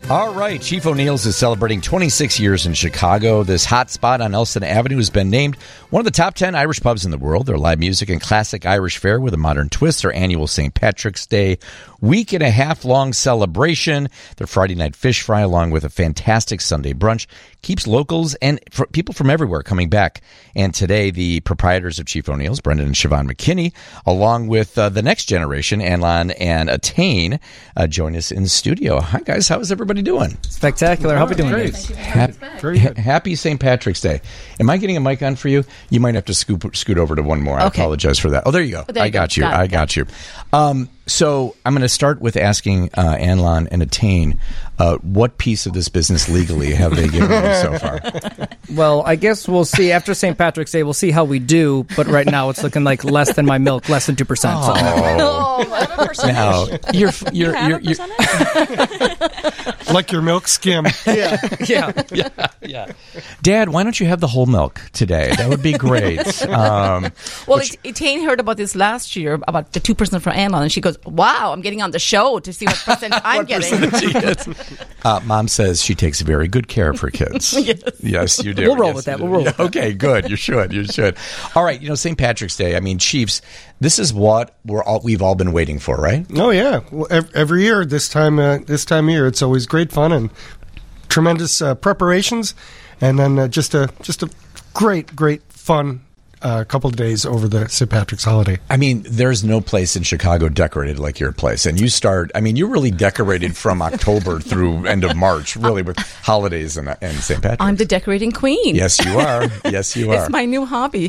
All right, Chief O'Neill's is celebrating 26 years in Chicago. This hot spot on Elston Avenue has been named one of the top 10 Irish pubs in the world. Their live music and classic Irish fare with a modern twist. Their annual St. Patrick's Day week-and-a-half-long celebration. Their Friday night fish fry, along with a fantastic Sunday brunch, keeps locals and people from everywhere coming back. And today, the proprietors of Chief O'Neill's, Brendan and Siobhan McKinney, along with the next generation, Anlan and Attain, join us in the studio. Hi, guys. How is everybody doing? Spectacular. How are we doing? Great. Happy St. Patrick's Day. Am I getting a mic on for you? You might have to scoot over to one more. I apologize for that. Oh, there you go. I got you. I got you. So I'm going to start with asking Anlan and Attain, what piece of this business legally have they given you so far? Well, I guess we'll see after St. Patrick's Day. We'll see how we do. But right now, it's looking like less than my milk, less than 2%. So. Now you're Like your milk skim. Yeah. Dad, why don't you have the whole milk today? That would be great. Attain heard about this last year, about the 2% for Anlan, and she goes, wow, I'm getting on the show to see what percent I'm getting. Mom says she takes very good care of her kids. Yes, you do. We'll roll with that. We'll roll with that. Okay, good. You should. All right, St. Patrick's Day, I mean, Chiefs, this is what we've all been waiting for, right? Oh, yeah. Well, every year, this time of year, it's always great fun and tremendous preparations, and then just a great fun couple of days over the St. Patrick's holiday. I mean, there's no place in Chicago decorated like your place. And you're really decorated from October through end of March, really, with holidays and St. Patrick's. I'm the decorating queen. Yes, you are. It's my new hobby.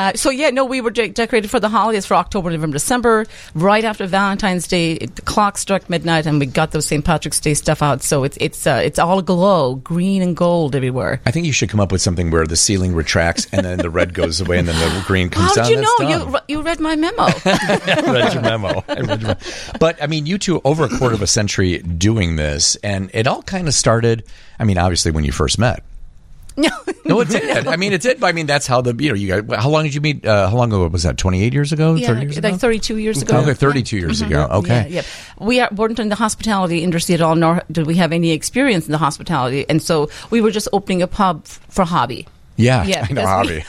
We were decorated for the holidays for October, November, December. Right after Valentine's Day, the clock struck midnight, and we got those St. Patrick's Day stuff out. So it's all aglow, green and gold everywhere. I think you should come up with something where the ceiling retracts and then the red goes away and then the green comes down. How did you know? You read my memo. I read your memo. But, I mean, you two, over a quarter of a century doing this, and it all kind of started, I mean, obviously when you first met. No, it did. I mean, it did. I mean, that's how you guys, how long did you meet? How long ago was that? 28 years ago? 30 years ago? Like 32 years ago. Okay, 32 years ago. Okay. Yeah. We weren't in the hospitality industry at all, nor did we have any experience in the hospitality. And so we were just opening a pub for hobby. Yeah, I know, hobby.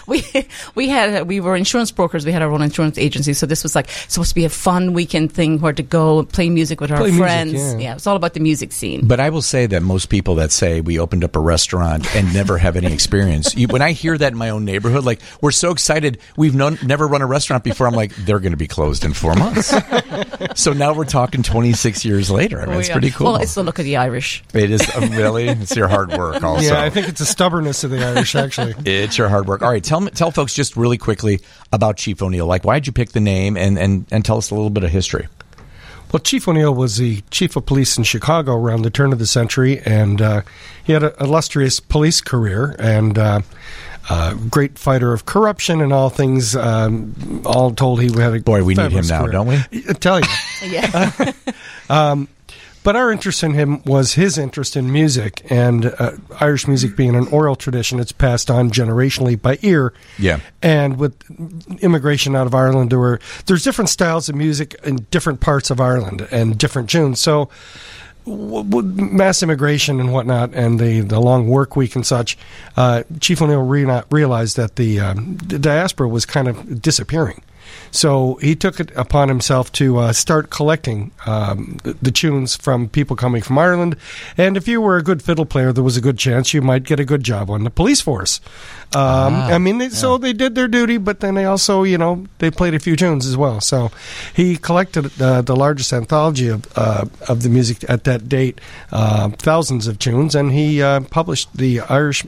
We were insurance brokers. We had our own insurance agency, so this was like supposed to be a fun weekend thing where to go play music with our friends. Yeah, it's all about the music scene. But I will say that most people that say we opened up a restaurant and never have any experience, when I hear that in my own neighborhood, like, we're so excited, we've never run a restaurant before, I'm like, they're going to be closed in 4 months. So now we're talking 26 years later. I mean, it's pretty cool. Well, it's the look of the Irish. It is, really? It's your hard work also. Yeah, I think it's the stubbornness of the Irish, actually. It's your hard work. All right, tell folks just really quickly about Chief O'Neill. Like, why did you pick the name, and tell us a little bit of history. Well, Chief O'Neill was the chief of police in Chicago around the turn of the century, and he had an illustrious police career and great fighter of corruption and all things. All told, he had a we need him now, career. Don't we? I tell you. Yeah. But our interest in him was his interest in music, and Irish music being an oral tradition, it's passed on generationally by ear. Yeah. And with immigration out of Ireland, there's different styles of music in different parts of Ireland and different tunes. So mass immigration and whatnot, and the long work week and such, Chief O'Neill realized that the diaspora was kind of disappearing. So he took it upon himself to start collecting the tunes from people coming from Ireland. And if you were a good fiddle player, there was a good chance you might get a good job on the police force. So they did their duty, but then they also, they played a few tunes as well. So he collected the largest anthology of the music at that date, thousands of tunes, and he published the Irish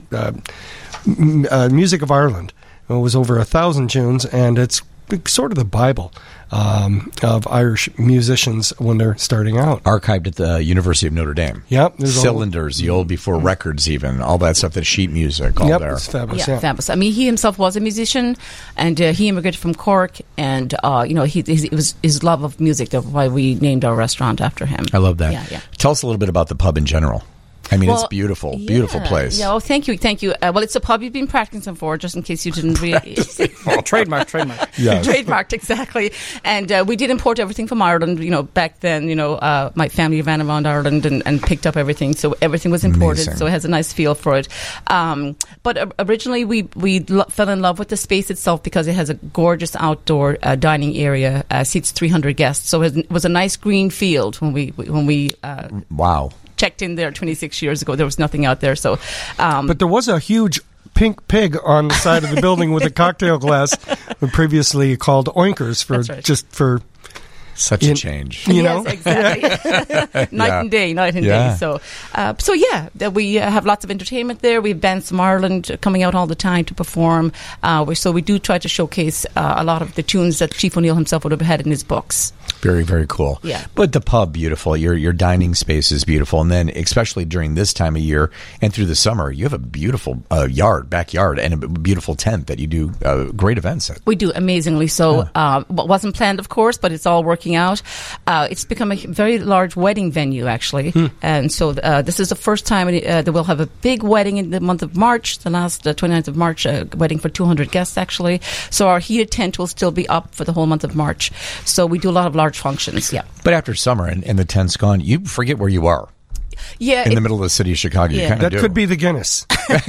Music of Ireland. It was over 1,000 tunes, and it's sort of the Bible of Irish musicians when they're starting out. Archived at the University of Notre Dame. Yep. Cylinders, the old before records even, all that stuff, the sheet music, all there. It's fabulous. Yeah, fabulous. I mean, he himself was a musician, and he immigrated from Cork, and, it was his love of music. That's why we named our restaurant after him. I love that. Yeah. Tell us a little bit about the pub in general. I mean, it's beautiful, beautiful place. Yeah, thank you. Well, it's a pub you've been practicing for, just in case you didn't really... Trademark. Yeah. Trademarked, exactly. And we did import everything from Ireland, back then, my family ran around Ireland and picked up everything, so everything was imported, Amazing. so it has a nice feel for it. But originally, we fell in love with the space itself because it has a gorgeous outdoor dining area, seats 300 guests, so it was a nice green field when we Wow. checked in there 26 years ago. There was nothing out there, so... But there was a huge pink pig on the side of the building with a cocktail glass, previously called Oinkers, That's right. just for... Such a change. Know? Exactly. Night and day. So we have lots of entertainment there. We have bands from Ireland coming out all the time to perform. So we do try to showcase a lot of the tunes that Chief O'Neill himself would have had in his books. Very, very cool. Yeah. But the pub, beautiful. Your dining space is beautiful. And then, especially during this time of year and through the summer, you have a beautiful backyard, and a beautiful tent that you do great events at. We do, amazingly so. What wasn't planned, of course, but it's all working out. It's become a very large wedding venue, actually. And so this is the first time that we'll have a big wedding in the month of March, the last 29th of March, a wedding for 200 guests, actually. So our heated tent will still be up for the whole month of March. So we do a lot of large functions, yeah. But after summer and the tent's gone, you forget where you are. Yeah, In the middle of the city of Chicago. You Yeah. kind of That do. could be the Guinness.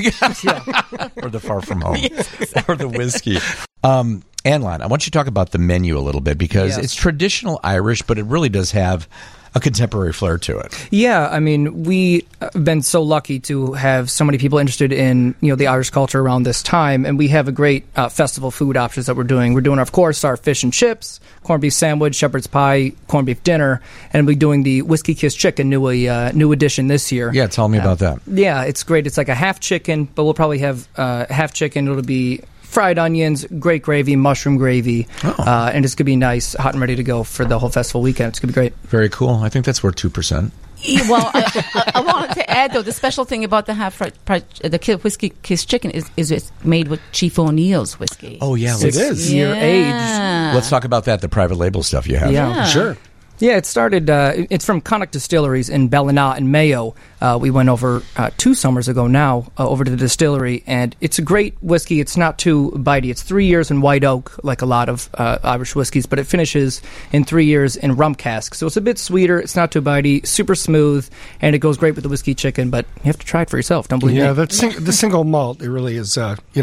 Or the Far From Home. Or the whiskey. Anne-Lon, I want you to talk about the menu a little bit because Yes. it's traditional Irish, but it really does have a contemporary flair to it. Yeah, I mean, we have been so lucky to have so many people interested in the Irish culture around this time, and we have a great festival food options that we're doing. We're doing, of course, our fish and chips, corned beef sandwich, shepherd's pie, corned beef dinner, and we're doing the Whiskey Kiss Chicken, new edition this year. Yeah, tell me about that. Yeah, it's great. It's like a half chicken, but we'll probably have half chicken. It'll be fried onions, great gravy, mushroom gravy, and it's going to be nice, hot and ready to go for the whole festival weekend. It's going to be great. Very cool. I think that's worth 2%. Well, I wanted to add, though, the special thing about the the Whiskey Kiss Chicken is it's made with Chief O'Neill's whiskey. Oh, yeah. It is. Year age. Let's talk about that, the private label stuff you have. Yeah. Sure. Yeah, it started. It's from Connacht Distilleries in Ballina and Mayo. We went over 2 summers ago now over to the distillery, and it's a great whiskey. It's not too bitey. It's 3 years in white oak, like a lot of Irish whiskeys, but it finishes in 3 years in rum cask. So it's a bit sweeter. It's not too bitey, super smooth, and it goes great with the whiskey chicken. But you have to try it for yourself. Don't believe me. The single malt, it really is.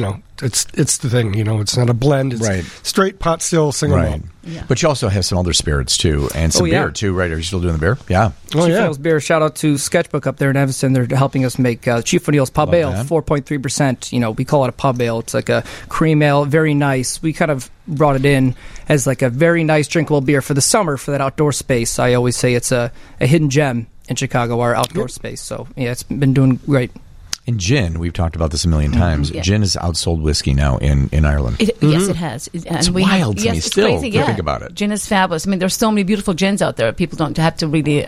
It's the thing. It's not a blend. It's Right. straight pot still single malt. Yeah. But you also have some other spirits, too, and some beer, too, right? Are you still doing the beer? Yeah. Oh, Chief yeah. O'Neill's beer. Shout out to Sketchbook up there in Evanston. They're helping us make Chief O'Neill's Pub Love Ale, that. 4.3%. We call it a pub ale. It's like a cream ale, very nice. We kind of brought it in as like a very nice drinkable beer for the summer for that outdoor space. I always say it's a hidden gem in Chicago, our outdoor space. So yeah, it's been doing great. And gin, we've talked about this a million times. Yeah. Gin has outsold whiskey now in Ireland. Yes, it has. It's wild to me it's still crazy, to think about it. Gin is fabulous. I mean, there's so many beautiful gins out there. People don't have to really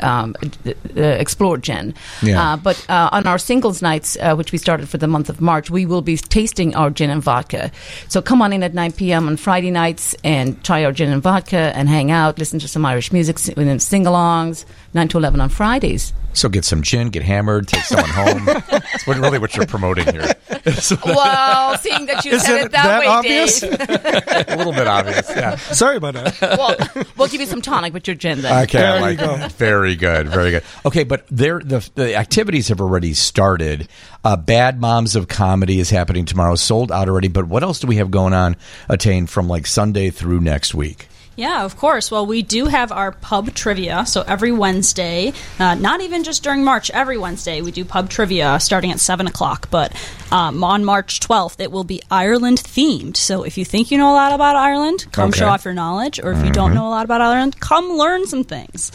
explore gin. Yeah. But on our singles nights, which we started for the month of March, we will be tasting our gin and vodka. So come on in at 9 p.m. on Friday nights and try our gin and vodka and hang out, listen to some Irish music, sing-alongs, 9 to 11 on Fridays. So get some gin, get hammered, take someone home. That's really what you're promoting here. Well, seeing that you Is said it it that that way, obvious? Dave. A little bit obvious, yeah. Sorry about that. Well, we'll give you some tonic with your gin then. Okay, There I you like go. that. Very good, very good. Okay, but the activities have already started. Bad Moms of Comedy is happening tomorrow, sold out already. But what else do we have going on, Attain, from like Sunday through next week? Yeah, of course. Well, we do have our pub trivia. So every Wednesday, not even just during March, every Wednesday we do pub trivia starting at 7 o'clock. But on March 12th, it will be Ireland themed. So if you think you know a lot about Ireland, come Okay. show off your knowledge. Or if you don't know a lot about Ireland, come learn some things.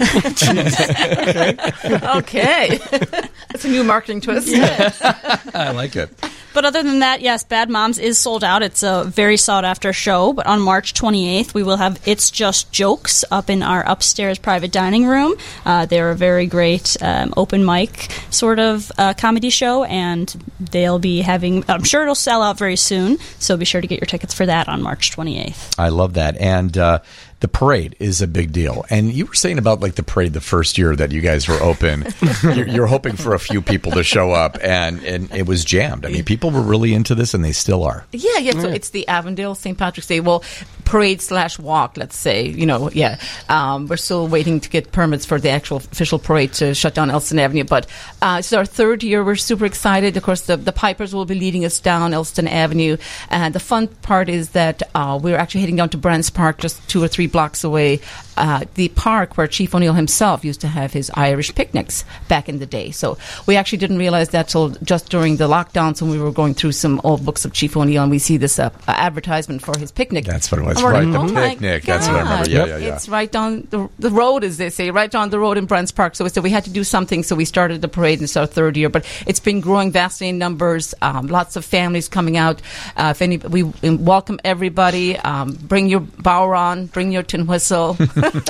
Okay. That's a new marketing twist. I like it. But other than that, yes, Bad Moms is sold out. It's a very sought-after show. But on March 28th, we will have It's Just Jokes up in our upstairs private dining room. They're a very great open mic sort of comedy show, and they'll be having, I'm sure it'll sell out very soon, so be sure to get your tickets for that on March 28th. I love that. And the parade is a big deal. And you were saying about like the parade the first year that you guys were open, you're hoping for a few people to show up, and it was jammed. I mean, people were really into this, and they still are. Yeah. So it's the Avondale St. Patrick's Day, parade/walk, let's say. We're still waiting to get permits for the actual official parade to shut down Elston Avenue. But it's our third year. We're super excited. Of course, the Pipers will be leading us down Elston Avenue. And the fun part is that we're actually heading down to Brands Park, just 2 or 3 blocks away, the park where Chief O'Neill himself used to have his Irish picnics back in the day. So we actually didn't realize that till just during the lockdowns when we were going through some old books of Chief O'Neill, and we see this advertisement for his picnic. That's what it was, and right? Like, The picnic. That's what I remember. Yeah. It's right down the road, as they say, right down the road in Brands Park. So we had to do something, so we started the parade, and it's our third year. But it's been growing vastly in numbers. Lots of families coming out. We welcome everybody. Bring your bower on. Bring your tin whistle.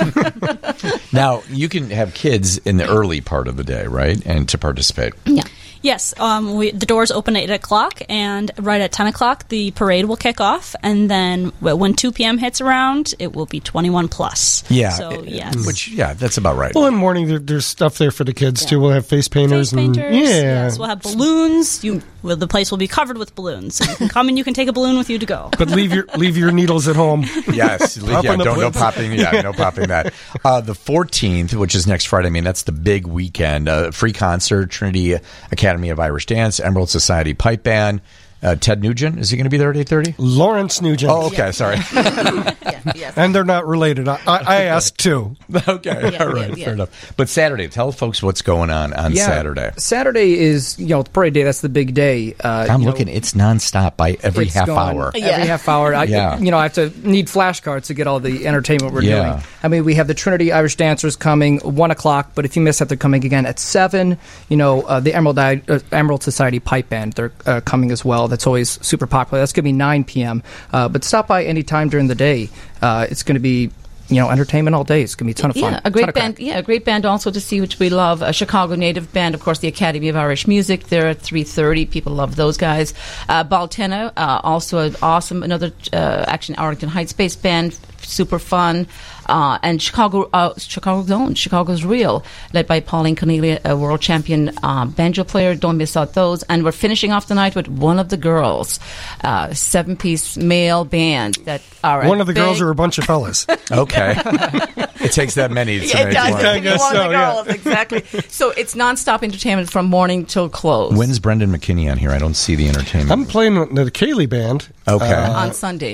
Now, you can have kids in the early part of the day, right? And to participate. Yeah. Yes, the doors open at 8 o'clock, and right at 10 o'clock, the parade will kick off, and then when 2 p.m. hits around, it will be 21 plus. Yeah. So, yes. That's about right. Well, in the morning, there's stuff there for the kids, too. We'll have face painters. Yes, we'll have balloons. The place will be covered with balloons. So you can come and you can take a balloon with you to go. But leave your needles at home. Yes. No popping. Yeah, no popping that. The 14th, which is next Friday, I mean, that's the big weekend. Free concert, Trinity Academy of Irish Dance, Emerald Society Pipe Band. Ted Nugent, is he going to be there at 8:30? Lawrence Nugent. Oh, okay, sorry. Yes. And they're not related. I asked too. Okay, all right, fair enough. But Saturday, tell folks what's going on Saturday. Saturday is, the parade day. That's the big day. I'm looking. It's nonstop by every half hour. Every half hour. I have to need flashcards to get all the entertainment we're doing. I mean, we have the Trinity Irish Dancers coming 1 o'clock, but if you miss that, they're coming again at 7. The Emerald Society Pipe Band, they're coming as well. That's always super popular. That's going to be 9 p.m. But stop by any time during the day. It's going to be entertainment all day. It's going to be a ton of fun. A great band. Yeah, a great band also to see, which we love. A Chicago native band, of course, the Academy of Irish Music. They're at 3:30. People love those guys. Baltena, also an awesome, another Action Arlington Heights-based band, super fun. And Chicago's own, Chicago's Real, led by Pauline Cornelia, a world champion banjo player. Don't miss out those. And we're finishing off the night with One of the Girls, 7-piece male band that are one of the girls are a bunch of fellas. Okay. It takes that many to make one. I guess one of the girls, exactly. So it's nonstop entertainment from morning till close. When's Brendan McKinney on here? I don't see the entertainment. I'm playing the Kaylee band. Okay. On Sunday.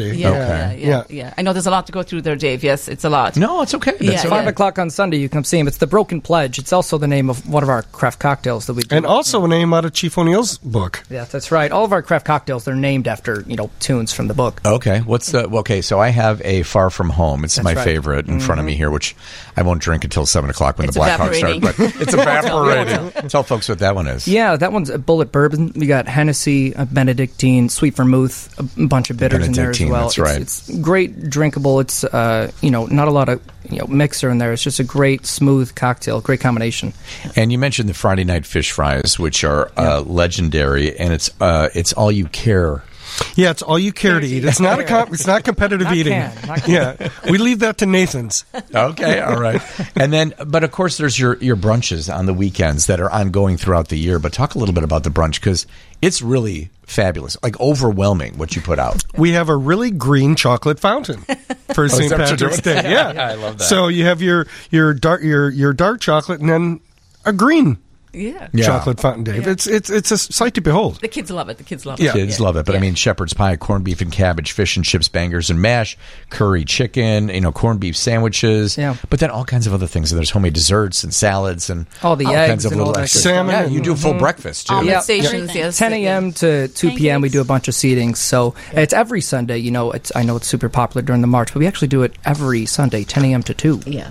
Okay. I know there's a lot to go through there, Dave. Yes, it's a lot. No, it's okay. It's 5 o'clock on Sunday. You can come see him. It's the Broken Pledge. It's also the name of one of our craft cocktails that we do. And also a name out of Chief O'Neill's book. Yeah, that's right. All of our craft cocktails, they're named after, tunes from the book. Okay. So I have a Far From Home. It's my favorite in front of me here, which I won't drink until 7 o'clock when the Blackhawks start. But it's evaporating. Tell folks what that one is. Yeah, that one's a Bullet Bourbon. We got Hennessy, a Benedictine, Sweet Vermouth, a bunch of bitters in there as well. That's right. It's great, drinkable. It's not a lot of mixer in there. It's just a great, smooth cocktail. Great combination. And you mentioned the Friday night fish fries, which are legendary, and it's all you care. Yeah, it's all you care to eat. It's not it's not competitive eating. Yeah, we leave that to Nathan's. Okay, all right. And then, but of course, there's your brunches on the weekends that are ongoing throughout the year. But talk a little bit about the brunch, because it's really fabulous, like overwhelming what you put out. We have a really green chocolate fountain for St. Patrick's Day. Yeah, I love that. So you have your dark chocolate and then a green. Yeah. Chocolate fountain, Dave. Yeah. It's a sight to behold. The kids love it. Kids love it. But I mean, shepherd's pie, corned beef and cabbage, fish and chips, bangers and mash, curry chicken, corned beef sandwiches. Yeah. But then all kinds of other things. And there's homemade desserts and salads and all the eggs kinds of and little all that salmon. Yeah, you do a full breakfast too. Omelet stations, yes. 10 a.m. to 2 p.m. we do a bunch of seatings. So it's every Sunday. I know it's super popular during the March, but we actually do it every Sunday, 10 a.m. to 2. Yeah.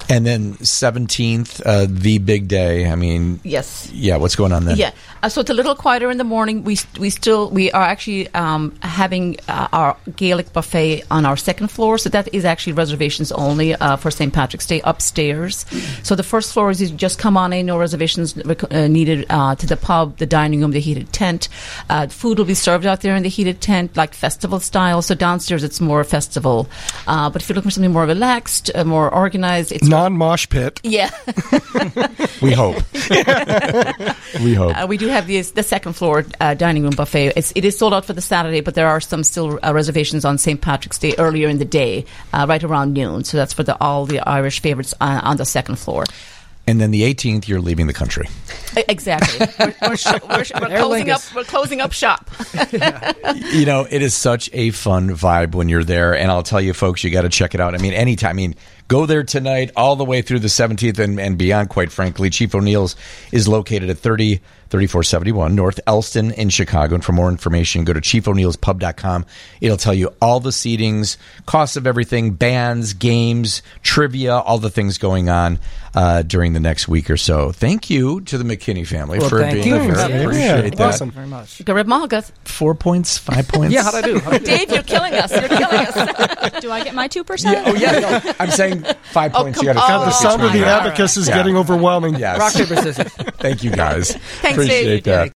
And then 17th, the big day. I mean, Yes. Yeah, what's going on then? Yeah, so it's a little quieter in the morning. We are actually having our Gaelic buffet on our second floor. So that is actually reservations only for St. Patrick's Day upstairs. So the first floor is you just come on in, no reservations needed to the pub, the dining room, the heated tent. Food will be served out there in the heated tent, like festival style. So downstairs it's more festival. But if you're looking for something more relaxed, more organized, it's non-mosh pit. Yeah. We hope. We hope. We do have the second floor dining room buffet. It is sold out for the Saturday, but there are some still reservations on St. Patrick's Day earlier in the day, right around noon. So that's for all the Irish favorites on the second floor. And then the 18th, you're leaving the country. Exactly. We're closing up shop. You know, it is such a fun vibe when you're there. And I'll tell you, folks, you got to check it out. I mean, anytime. I mean, go there tonight all the way through the 17th and beyond, quite frankly. Chief O'Neill's is located at 3471 North Elston in Chicago. And for more information, go to chiefo'neillspub.com. It'll tell you all the seatings, costs of everything, bands, games, trivia, all the things going on during the next week or so. Thank you to the McKinney family for being here. Appreciate that. Awesome. Very much. 4 points, 5 points? Yeah, how'd I do? Dave, you're killing us. Do I get my 2%? Yeah, oh, yeah, no, I'm saying 5 points. You come got God, the sound of the abacus is getting overwhelming. Yes. Rock, paper, scissors. Thank you, guys. Thanks, Appreciate Dave. that.